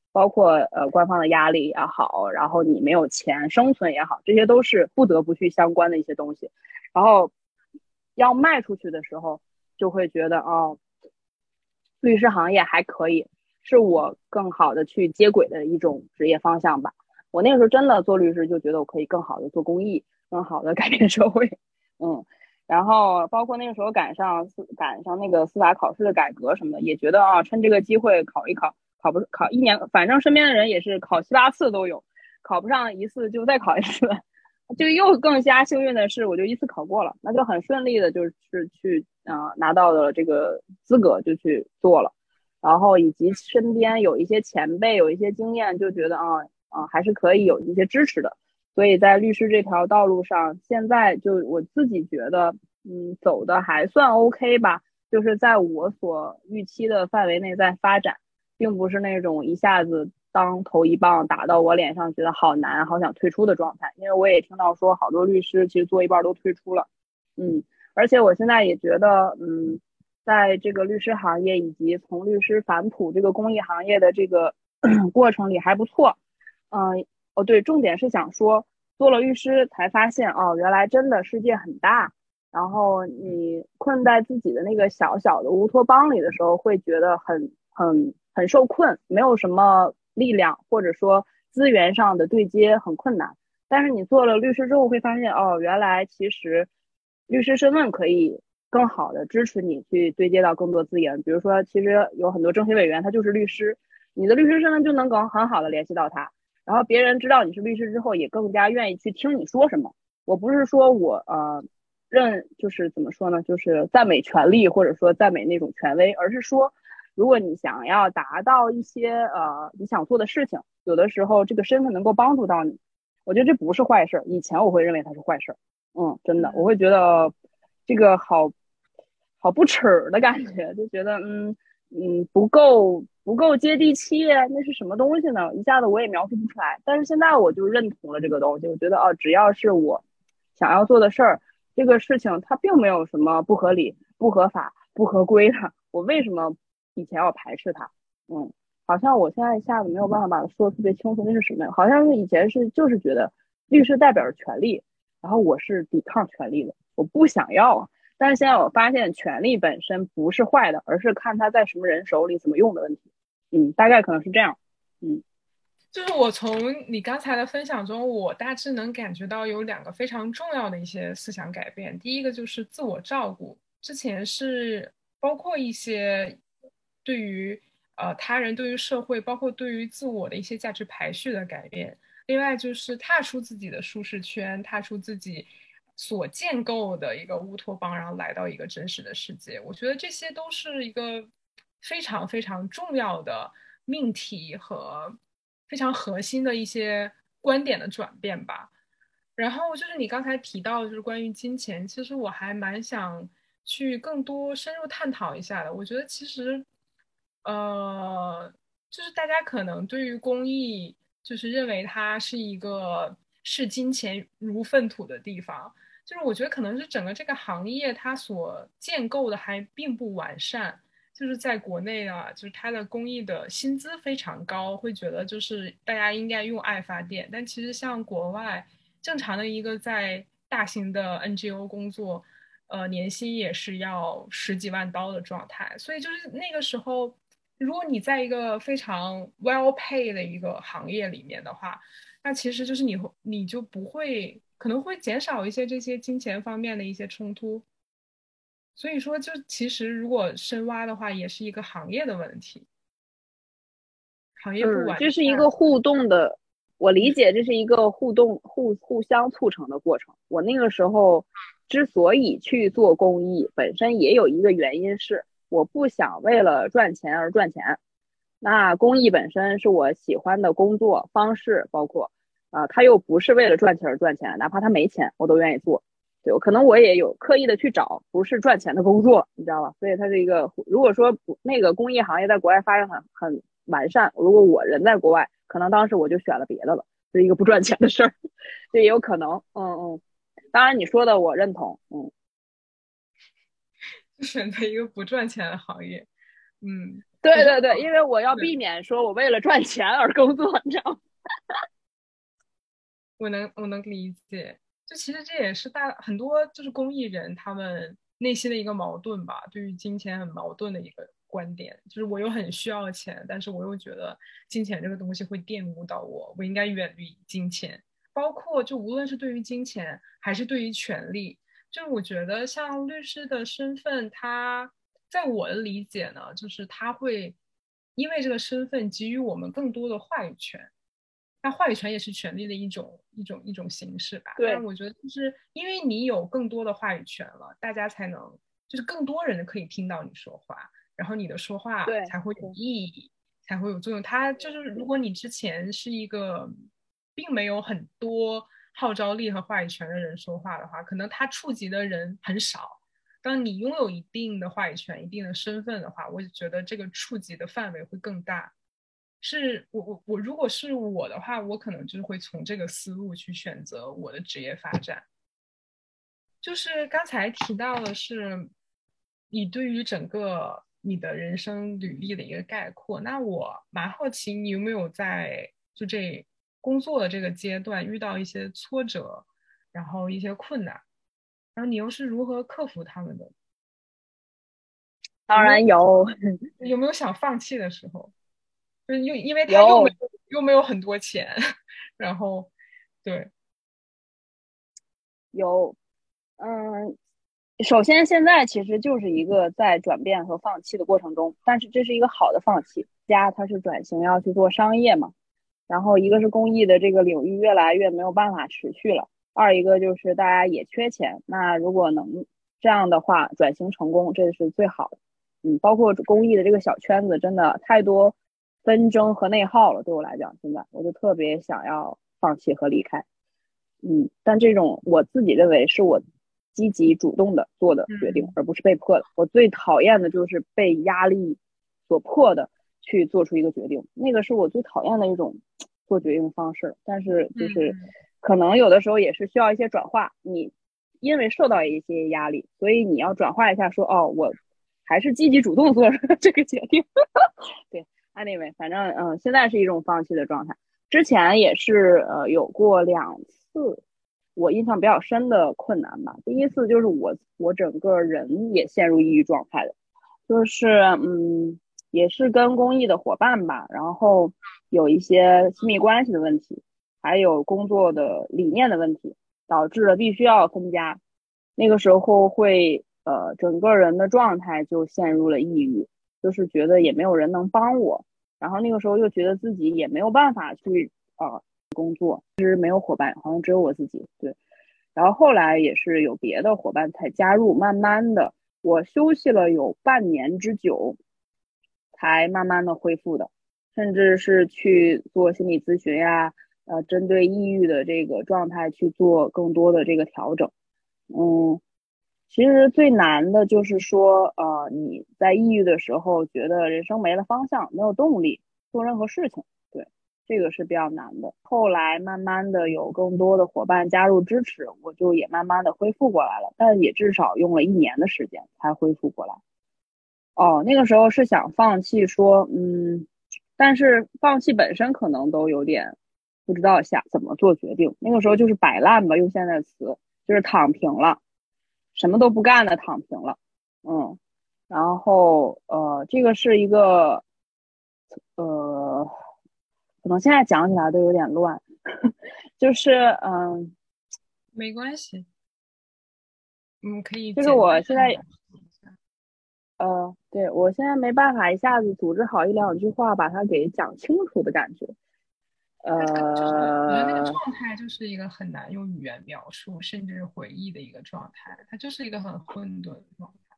包括官方的压力也好，然后你没有钱生存也好，这些都是不得不去相关的一些东西。然后要卖出去的时候，就会觉得哦，律师行业还可以，是我更好的去接轨的一种职业方向吧。我那个时候真的做律师，就觉得我可以更好的做公益，更好的改变社会。嗯，然后包括那个时候赶上那个司法考试的改革什么的，也觉得啊，趁这个机会考一考，考不考一年，反正身边的人也是考7、8次都有，考不上一次就再考一次。就又更加幸运的是，我就一次考过了，那就很顺利的，就是去拿到了这个资格，就去做了。然后以及身边有一些前辈，有一些经验，就觉得还是可以有一些支持的。所以在律师这条道路上，现在就我自己觉得，走的还算 OK 吧，就是在我所预期的范围内在发展，并不是那种一下子当头一棒打到我脸上，觉得好难，好想退出的状态。因为我也听到说，好多律师其实做一半都退出了，嗯，而且我现在也觉得，在这个律师行业以及从律师反哺这个公益行业的这个过程里还不错，哦对，重点是想说，做了律师才发现哦，原来真的世界很大。然后你困在自己的那个小小的乌托邦里的时候，会觉得很受困，没有什么力量，或者说资源上的对接很困难。但是你做了律师之后，会发现哦，原来其实律师身份可以更好的支持你去对接到更多资源。比如说，其实有很多政协委员他就是律师，你的律师身份就能很好的联系到他。然后别人知道你是律师之后，也更加愿意去听你说什么。我不是说我就是怎么说呢，就是赞美权利或者说赞美那种权威，而是说，如果你想要达到一些你想做的事情，有的时候这个身份能够帮助到你，我觉得这不是坏事。以前我会认为它是坏事，真的，我会觉得这个好不耻的感觉，就觉得不够接地气，那是什么东西呢？一下子我也描述不出来。但是现在我就认同了这个东西，我觉得只要是我想要做的事儿，这个事情它并没有什么不合理、不合法、不合规的，我为什么以前要排斥它？嗯，好像我现在一下子没有办法把它说的特别清楚，那是什么呀？好像是以前就是觉得律师代表着权利，然后我是抵抗权利的，我不想要。但是现在我发现，权利本身不是坏的，而是看它在什么人手里怎么用的问题。大概可能是这样。嗯， 就是我从你刚才的分享中，我大致能感觉到有两个非常重要的一些思想改变。第一个就是自我照顾，之前是包括一些对于他人、对于社会，包括对于自我的一些价值排序的改变。另外就是踏出自己的舒适圈，踏出自己所建构的一个乌托邦，然后来到一个真实的世界。我觉得这些都是一个非常非常重要的命题和非常核心的一些观点的转变吧。然后就是你刚才提到的，就是关于金钱，其实我还蛮想去更多深入探讨一下的。我觉得其实，就是大家可能对于公益，就是认为它是一个视金钱如粪土的地方。就是我觉得可能是整个这个行业它所建构的还并不完善。就是在国内啊，就是它的公益的薪资非常高，会觉得就是大家应该用爱发电。但其实像国外正常的一个在大型的 NGO 工作，年薪也是要十几万刀的状态。所以就是那个时候，如果你在一个非常 well pay 的一个行业里面的话，那其实就是你就不会可能会减少一些这些金钱方面的一些冲突。所以说，就其实如果深挖的话，也是一个行业的问题，行业不完这是一善。 个互动的，我理解这是一个互动、互相促成的过程。我那个时候之所以去做公益，本身也有一个原因是，我不想为了赚钱而赚钱。那公益本身是我喜欢的工作方式，包括它又不是为了赚钱而赚钱，哪怕它没钱，我都愿意做。对，可能我也有刻意的去找不是赚钱的工作，你知道吧？所以它是一个，如果说那个公益行业在国外发展很完善，如果我人在国外，可能当时我就选了别的了，是一个不赚钱的事儿，这也有可能。当然你说的我认同。 就选择一个不赚钱的行业。 嗯， 对对对，因为我要对避免说我为了赚钱而工作，你知道吗？ 我能理解，就其实这也是很多就是公益人他们内心的一个矛盾吧，对于金钱很矛盾的一个观点，就是我又很需要钱，但是我又觉得金钱这个东西会玷污到我，我应该远离金钱，包括就无论是对于金钱还是对于权利，就是我觉得像律师的身份，他在我的理解呢，就是他会因为这个身份给予我们更多的话语权。那话语权也是权利的一种形式吧。但对是我觉得，就是因为你有更多的话语权了，大家才能就是更多人可以听到你说话，然后你的说话对才会有对， 意义，才会有作用。它就是如果你之前是一个并没有很多号召力和话语权的人说话的话，可能他触及的人很少。当你拥有一定的话语权、一定的身份的话，我就觉得这个触及的范围会更大。是我如果是我的话，我可能就是会从这个思路去选择我的职业发展。就是刚才提到的是你对于整个你的人生履历的一个概括，那我蛮好奇你有没有在就这工作的这个阶段遇到一些挫折，然后一些困难，然后你又是如何克服他们的？有当没有然有。 有没有想放弃的时候？就是因为他又没有有又没有很多钱，然后对， 有，嗯，首先现在其实就是一个在转变和放弃的过程中，但是这是一个好的放弃。家它是转型要去做商业嘛，然后一个是公益的这个领域越来越没有办法持续了，二一个就是大家也缺钱，那如果能这样的话转型成功，这是最好的。包括公益的这个小圈子，真的太多纷争和内耗了，对我来讲，现在我就特别想要放弃和离开。但这种我自己认为是我积极主动的做的决定， 嗯而不是被迫的。我最讨厌的就是被压力所迫的去做出一个决定，那个是我最讨厌的一种做决定方式。但是就是嗯可能有的时候也是需要一些转化，你因为受到一些压力，所以你要转化一下说，哦，我还是积极主动做这个决定。对，anyway，反正现在是一种放弃的状态。之前也是有过2次我印象比较深的困难吧。第一次就是我整个人也陷入抑郁状态的，就是也是跟公益的伙伴吧，然后有一些亲密关系的问题，还有工作的理念的问题，导致了必须要分家。那个时候会整个人的状态就陷入了抑郁，就是觉得也没有人能帮我，然后那个时候又觉得自己也没有办法去就是没有伙伴，好像只有我自己。对，然后后来也是有别的伙伴才加入，慢慢的我休息了有半年之久，才慢慢的恢复的，甚至是去做心理咨询呀，针对抑郁的这个状态去做更多的这个调整。嗯，其实最难的就是说，你在抑郁的时候觉得人生没了方向，没有动力做任何事情，对，这个是比较难的。后来慢慢的有更多的伙伴加入支持，我就也慢慢的恢复过来了，但也至少用了1年的时间才恢复过来。哦，那个时候是想放弃说，但是放弃本身可能都有点不知道想怎么做决定。那个时候就是摆烂吧，用现在的词就是躺平了，什么都不干的躺平了。嗯，然后这个是一个呃，可能现在讲起来都有点乱，就是没关系，可以就是简单我现在的描述一下。 对，我现在没办法一下子组织好1-2句话把它给讲清楚的感觉。 就是我觉得那个呃， 状态就是一个很难用语言描述，甚至是回忆的一个状态，它就是一个很混沌的状态。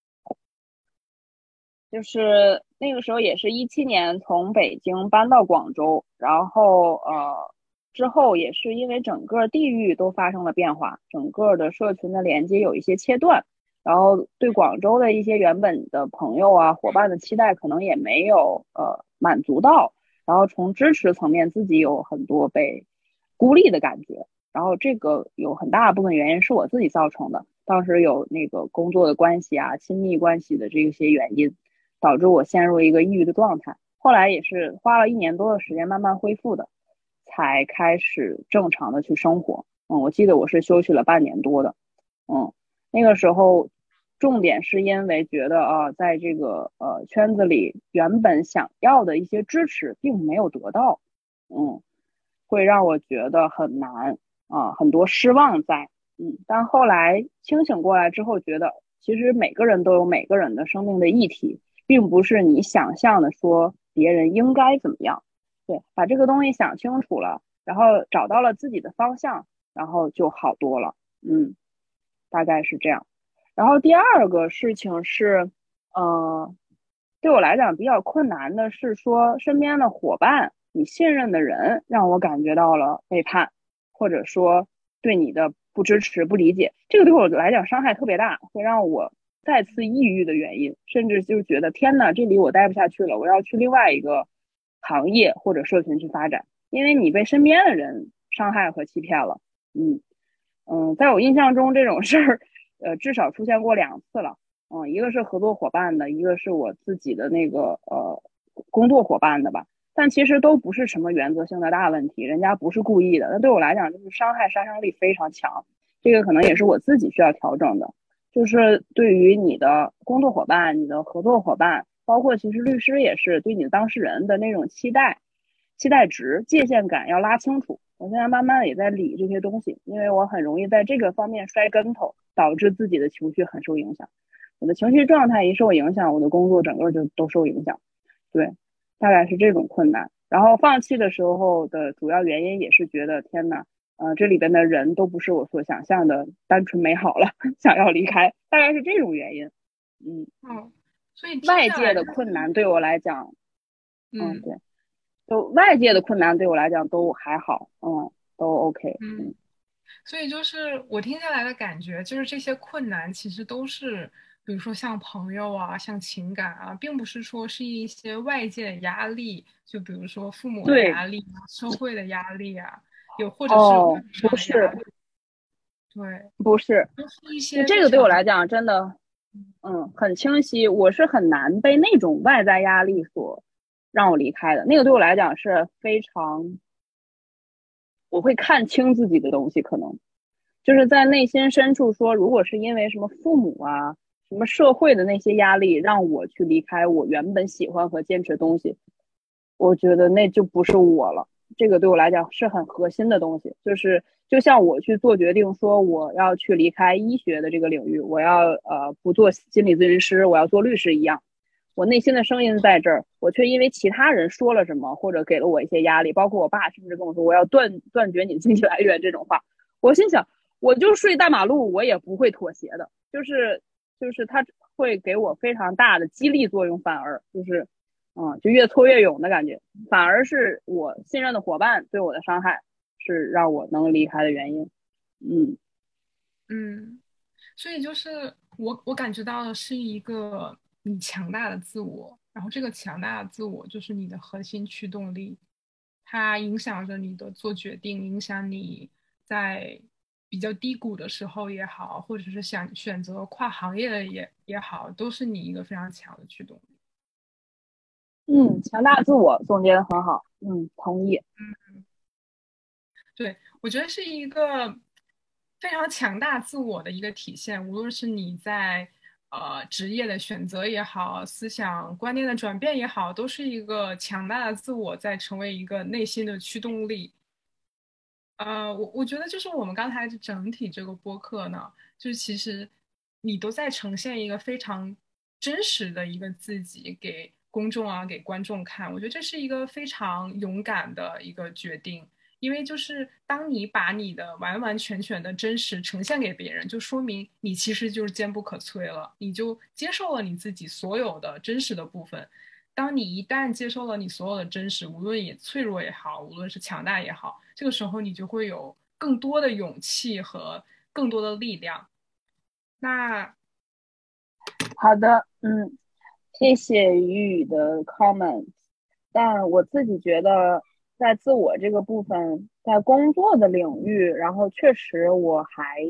就是那个时候也是17年从北京搬到广州，然后之后也是因为整个地域都发生了变化，整个的社群的连接有一些切断，然后对广州的一些原本的朋友啊伙伴的期待可能也没有满足到，然后从支持层面自己有很多被孤立的感觉，然后这个有很大部分原因是我自己造成的，当时有那个工作的关系啊、亲密关系的这些原因。 导致我陷入一个抑郁的状态。后来也是花了1年多的时间慢慢恢复的，才开始正常的去生活。我记得我是休息了半年多的。那个时候重点是因为觉得在这个圈子里原本想要的一些支持并没有得到，会让我觉得很难很多失望在。但后来清醒过来之后，觉得其实每个人都有每个人的生命的议题，并不是你想象的说别人应该怎么样。对，把这个东西想清楚了，然后找到了自己的方向，然后就好多了。大概是这样。然后第二个事情是，对我来讲比较困难的是说，身边的伙伴，你信任的人，让我感觉到了背叛，或者说对你的不支持、不理解，这个对我来讲伤害特别大，会让我再次抑郁的原因，甚至就觉得天哪，这里我待不下去了，我要去另外一个行业或者社群去发展，因为你被身边的人伤害和欺骗了。在我印象中这种事儿，至少出现过2次了。一个是合作伙伴的，一个是我自己的那个工作伙伴的吧。但其实都不是什么原则性的大问题，人家不是故意的。那对我来讲，就是伤害杀伤力非常强。这个可能也是我自己需要调整的，就是对于你的工作伙伴、你的合作伙伴，包括其实律师也是对你的当事人的那种期待值、界限感要拉清楚。我现在慢慢的也在理这些东西，因为我很容易在这个方面摔跟头，导致自己的情绪很受影响。我的情绪状态一受影响，我的工作整个就都受影响。对，大概是这种困难。然后放弃的时候的主要原因也是觉得天哪，这里边的人都不是我所想象的单纯美好了，想要离开，大概是这种原因。 所以外界的困难对我来讲，对，就外界的困难对我来讲都还好，都 OK。 所以就是我听下来的感觉，就是这些困难其实都是，比如说像朋友啊，像情感啊，并不是说是一些外界的压力，就比如说父母的对， 压力啊，社会的压力啊，有或者是物质上不的压力， 是， 对， 不是， 都是一些这个对我非常， 来讲真的，很清晰。我是很难被那种外在压力所让我离开的。那个对我来讲是非常，我会看清自己的东西，可能就是在内心深处说，如果是因为什么父母啊、什么社会的那些压力让我去离开我原本喜欢和坚持的东西，我觉得那就不是我了。这个对我来讲是很核心的东西，就是就像我去做决定说我要去离开医学的这个领域，我要不做心理咨询师，我要做律师一样。我内心的声音在这儿，我却因为其他人说了什么，或者给了我一些压力，包括我爸甚至跟我说我要断绝你的经济来源这种话，我心想，我就睡大马路，我也不会妥协的。就是他会给我非常大的激励作用，反而就是就越挫越勇的感觉，反而是我信任的伙伴对我的伤害是让我能离开的原因。 所以就是我感觉到的是一个你强大的自我，然后这个强大的自我就是你的核心驱动力，它影响着你的做决定，影响你在比较低谷的时候也好，或者是想选择跨行业的也好，都是你一个非常强的驱动力。 强大自我总结的很好。同意。 对，我觉得是一个非常强大自我的一个体现，无论是你在职业的选择也好，思想观念的转变也好，都是一个强大的自我在成为一个内心的驱动力。我觉得就是我们刚才整体这个播客呢，就是其实你都在呈现一个非常真实的一个自己给公众啊，给观众看。我觉得这是一个非常勇敢的一个决定，因为就是当你把你的完完全全的真实呈现给别人，就说明你其实就是坚不可摧了，你就接受了你自己所有的真实的部分。当你一旦接受了你所有的真实，无论也脆弱也好，无论是强大也好，这个时候你就会有更多的勇气和更多的力量。那好的，谢谢雨雨的 comment。但我自己觉得，在自我这个部分，在工作的领域，然后确实我还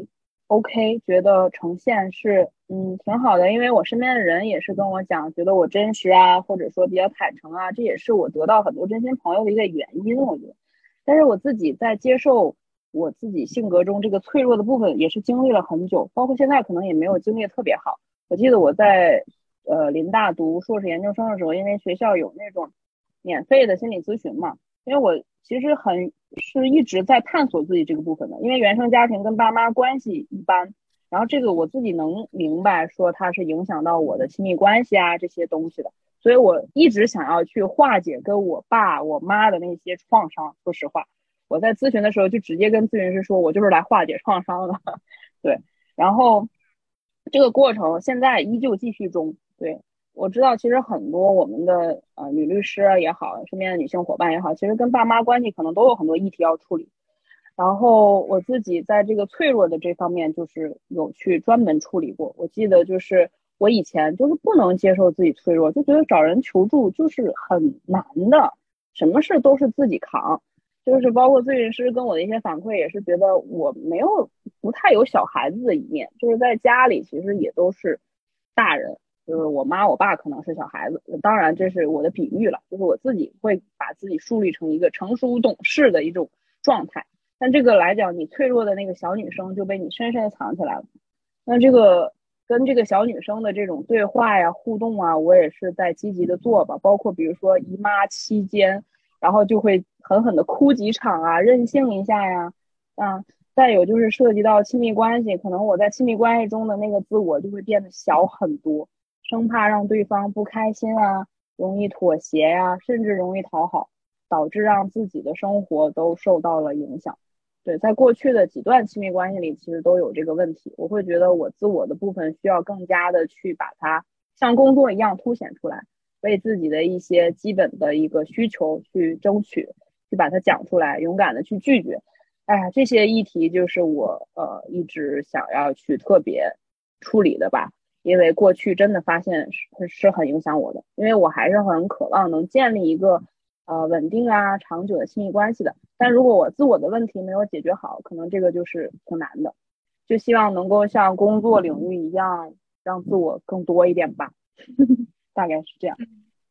OK，觉得呈现是挺好的，因为我身边的人也是跟我讲，觉得我真实啊，或者说比较坦诚啊，这也是我得到很多真心朋友的一个原因，我觉得。但是我自己在接受我自己性格中这个脆弱的部分，也是经历了很久，包括现在可能也没有经历的特别好。我记得我在林大读硕士研究生的时候，因为学校有那种免费的心理咨询嘛，因为我其实是一直在探索自己这个部分的，因为原生家庭跟爸妈关系一般，然后这个我自己能明白说它是影响到我的亲密关系啊这些东西的，所以我一直想要去化解跟我爸我妈的那些创伤。说实话，我在咨询的时候就直接跟咨询师说，我就是来化解创伤的，对，然后这个过程现在依旧继续中，对。我知道，其实很多我们的女律师也好，身边的女性伙伴也好，其实跟爸妈关系可能都有很多议题要处理。然后我自己在这个脆弱的这方面，就是有去专门处理过。我记得就是我以前就是不能接受自己脆弱，就觉得找人求助就是很难的，什么事都是自己扛。就是包括咨询师跟我的一些反馈，也是觉得我不太有小孩子的一面，就是在家里其实也都是大人。就是我妈我爸可能是小孩子，当然这是我的比喻了，就是我自己会把自己树立成一个成熟懂事的一种状态。但这个来讲，你脆弱的那个小女生就被你深深的藏起来了。那这个跟这个小女生的这种对话呀、互动啊，我也是在积极的做吧。包括比如说姨妈期间，然后就会狠狠的哭几场啊，任性一下呀，啊。再有就是涉及到亲密关系，可能我在亲密关系中的那个自我就会变得小很多，生怕让对方不开心啊，容易妥协呀，甚至容易讨好，导致让自己的生活都受到了影响。对，在过去的几段亲密关系里，其实都有这个问题。我会觉得我自我的部分需要更加的去把它像工作一样凸显出来，为自己的一些基本的一个需求去争取，去把它讲出来，勇敢的去拒绝。哎呀，这些议题就是我一直想要去特别处理的吧，因为过去真的发现是很影响我的，因为我还是很渴望能建立一个稳定啊长久的亲密关系的。但如果我自我的问题没有解决好，可能这个就是挺难的。就希望能够像工作领域一样，让自我更多一点吧，大概是这样。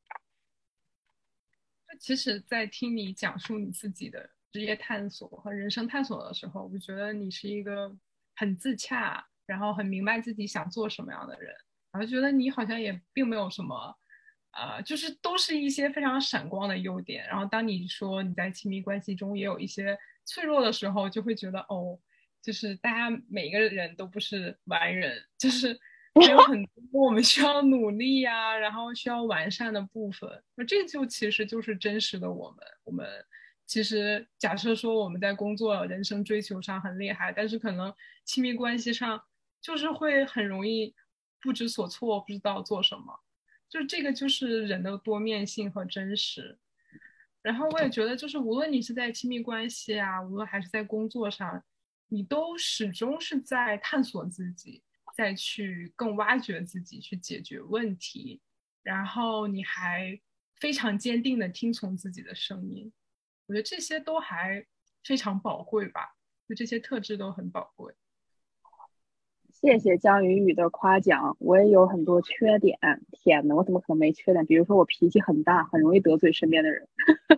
其实，在听你讲述你自己的职业探索和人生探索的时候，我觉得你是一个很自洽，然后很明白自己想做什么样的人。然后觉得你好像也并没有什么，就是都是一些非常闪光的优点。然后当你说你在亲密关系中也有一些脆弱的时候，就会觉得哦，就是大家每个人都不是完人，就是还有很多我们需要努力呀，然后需要完善的部分。那这就其实就是真实的我们。我们其实假设说我们在工作、人生追求上很厉害，但是可能亲密关系上就是会很容易不知所措，不知道做什么。就是这个就是人的多面性和真实。然后我也觉得，就是无论你是在亲密关系啊，无论还是在工作上，你都始终是在探索自己，再去更挖掘自己，去解决问题。然后你还非常坚定的听从自己的声音，我觉得这些都还非常宝贵吧，就这些特质都很宝贵。 谢谢江雨雨的夸奖，我也有很多缺点。天呐，我怎么可能没缺点？比如说我脾气很大，很容易得罪身边的人。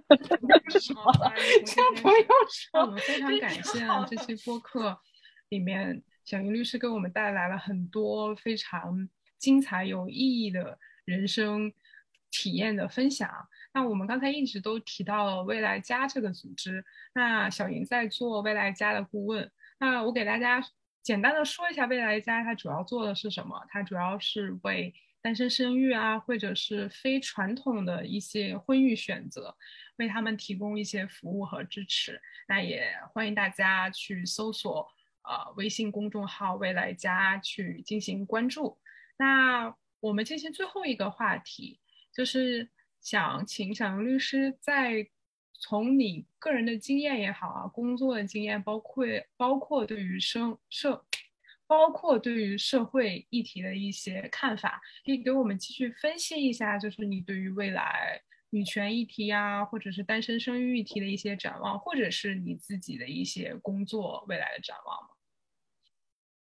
这不用那我说， 们非常感谢这期播客里面小云律师给我们带来了很多非常精彩有意义的人生体验的分享。那我们刚才一直都提到了未来家这个组织，那小云在做未来家的顾问。那我给大家简单的说一下未来家它主要做的是什么。它主要是为单身生育啊，或者是非传统的一些婚育选择，为他们提供一些服务和支持。那也欢迎大家去搜索微信公众号未来家去进行关注。那我们进行最后一个话题，就是想请小杨律师在从你个人的经验也好啊，工作的经验，包括对于包括对于社会议题的一些看法，可以给我们继续分析一下，就是你对于未来女权议题啊，或者是单身生育议题的一些展望，或者是你自己的一些工作未来的展望吗？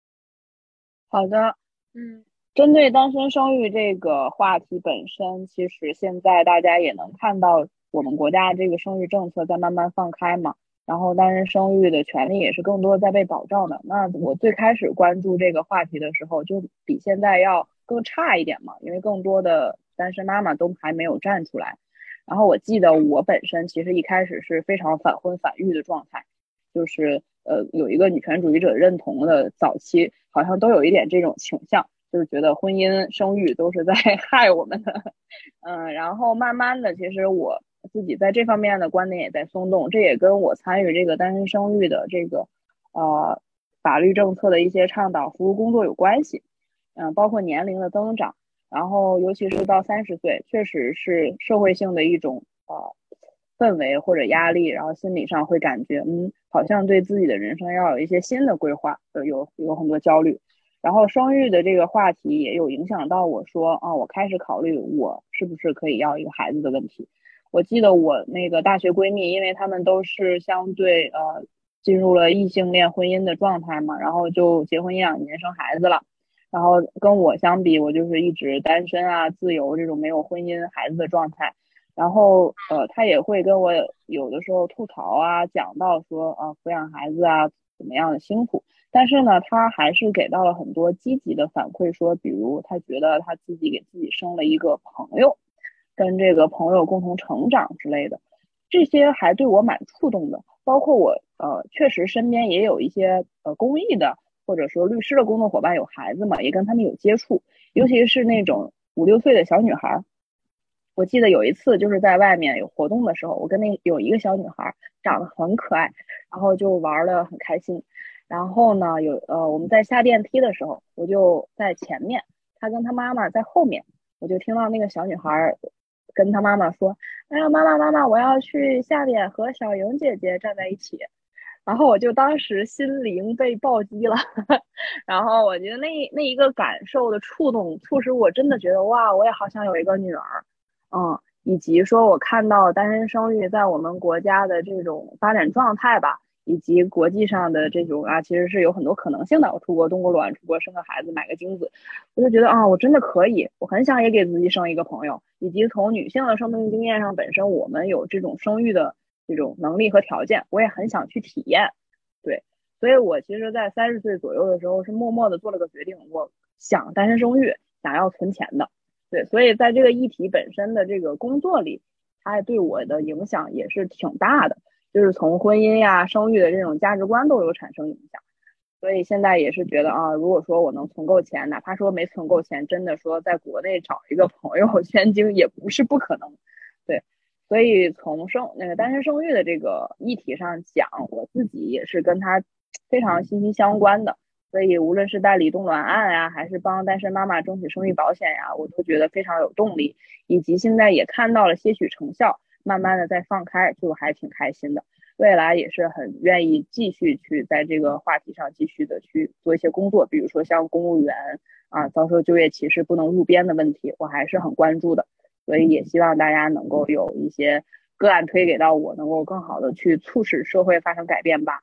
好的。 嗯针对单身生育这个话题本身，其实现在大家也能看到，我们国家这个生育政策在慢慢放开嘛，然后单身生育的权利也是更多的在被保障的。那我最开始关注这个话题的时候，就比现在要更差一点嘛，因为更多的单身妈妈都还没有站出来。然后我记得我本身其实一开始是非常反婚反育的状态，就是有一个女权主义者认同的早期，好像都有一点这种倾向。就是觉得婚姻生育都是在害我们的，然后慢慢的，其实我自己在这方面的观点也在松动，这也跟我参与这个单身生育的这个呃法律政策的一些倡导服务工作有关系，包括年龄的增长，然后尤其是到30岁，确实是社会性的一种氛围或者压力，然后心理上会感觉好像对自己的人生要有一些新的规划，有很多焦虑。然后生育的这个话题也有影响到我说啊，我开始考虑我是不是可以要一个孩子的问题。我记得我那个大学闺蜜，因为她们都是相对进入了异性恋婚姻的状态嘛，然后就结婚1、2年生孩子了。然后跟我相比，我就是一直单身啊、自由这种没有婚姻孩子的状态。然后她也会跟我有的时候吐槽啊，讲到说啊抚养孩子啊怎么样的辛苦。但是呢，他还是给到了很多积极的反馈，说，比如他觉得他自己给自己生了一个朋友，跟这个朋友共同成长之类的，这些还对我蛮触动的。包括我确实身边也有一些公益的或者说律师的工作伙伴有孩子嘛，也跟他们有接触，尤其是那种5、6岁的小女孩。我记得有一次就是在外面有活动的时候，我跟有一个小女孩长得很可爱，然后就玩的很开心。然后呢，我们在下电梯的时候，我就在前面，她跟她妈妈在后面，我就听到那个小女孩跟她妈妈说：“哎呀，妈妈妈妈，我要去下面和小莹姐姐站在一起。”然后我就当时心灵被暴击了，然后我觉得那一个感受的触动，促使我真的觉得哇，我也好想有一个女儿。以及说我看到单身生育在我们国家的这种发展状态吧，以及国际上的这种其实是有很多可能性的。我出国冻过卵，出国生个孩子，买个精子，我就觉得我真的可以，我很想也给自己生一个朋友。以及从女性的生命经验上，本身我们有这种生育的这种能力和条件，我也很想去体验。对，所以我其实，在30岁左右的时候，是默默的做了个决定，我想单身生育，想要存钱的。对，所以在这个议题本身的这个工作里，它对我的影响也是挺大的，就是从婚姻呀、生育的这种价值观都有产生影响。所以现在也是觉得如果说我能存够钱，哪怕说没存够钱，真的说在国内找一个朋友捐精也不是不可能。对，所以从那个单身生育的这个议题上讲，我自己也是跟他非常息息相关的。所以无论是代理冻卵案呀，还是帮单身妈妈争取生育保险呀，我都觉得非常有动力，以及现在也看到了些许成效，慢慢的在放开，就还挺开心的。未来也是很愿意继续去在这个话题上继续的去做一些工作，比如说像公务员遭受就业歧视不能入编的问题，我还是很关注的。所以也希望大家能够有一些个案推给到我，能够更好的去促使社会发生改变吧。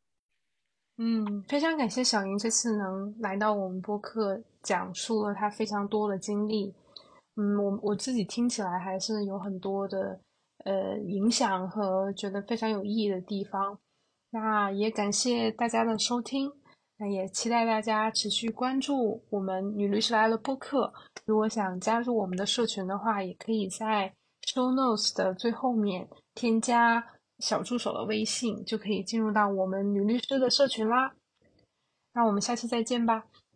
非常感谢小莹这次能来到我们播客，讲述了她非常多的经历。我自己听起来还是有很多的影响和觉得非常有意义的地方。那也感谢大家的收听，那也期待大家持续关注我们女律师来了播客。如果想加入我们的社群的话，也可以在 show notes 的最后面添加小助手的微信，就可以进入到我们女律师的社群啦。那我们下期再见吧。